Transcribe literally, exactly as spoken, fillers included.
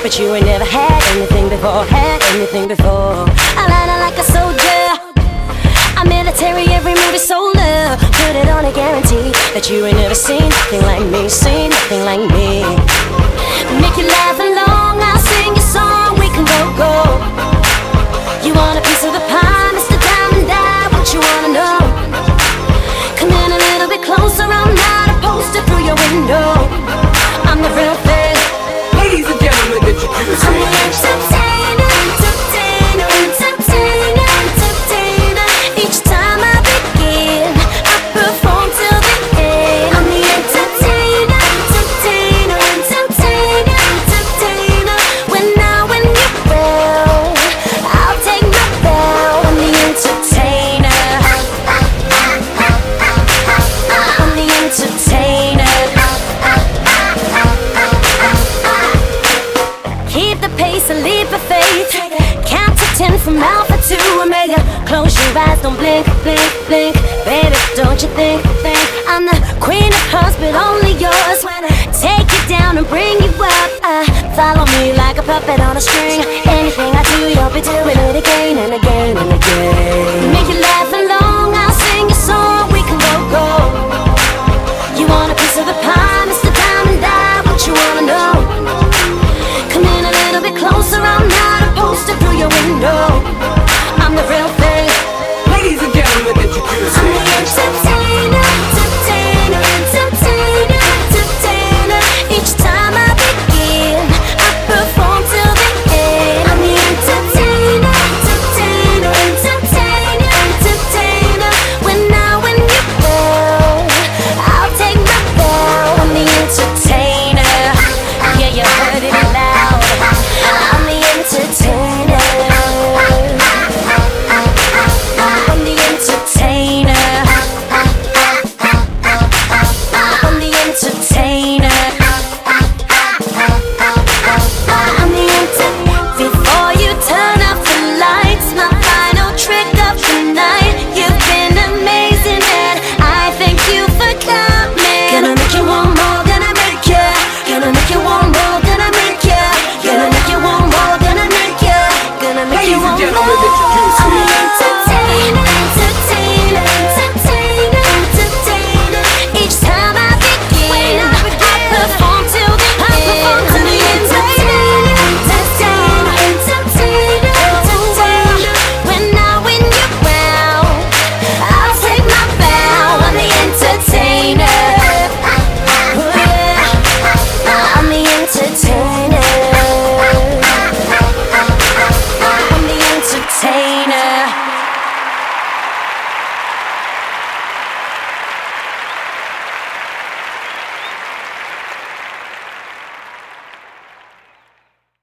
but you ain't never had anything before, had anything before. I line her like a soldier, I'm military, every move is solar. Put it on a guarantee that you ain't never seen nothing like me, seen nothing like me. Make you laugh along, I'll sing your song, we can go, go. You want a piece of the pie, Mister Diamond Eye, what you wanna know? Come in a little bit closer, I'm not a poster through your window. I'm the real thing. Ladies and gentlemen, introduce I'm me. the entertainer, entertainer, entertainer, entertainer. Each time I begin, I perform till the end. I'm the entertainer, entertainer, entertainer, entertainer. When I win you well, I'll take my bow. I'm the entertainer. I'm the entertainer. Keep the pace and leap of faith. Count to ten from Alpha to Omega. Close your eyes, don't blink, blink, blink. Baby, don't you think, think I'm the queen of hearts, but only yours. When I take you down and bring you up, uh, follow me like a puppet on a string. Anything I do, you'll be doing it again and again.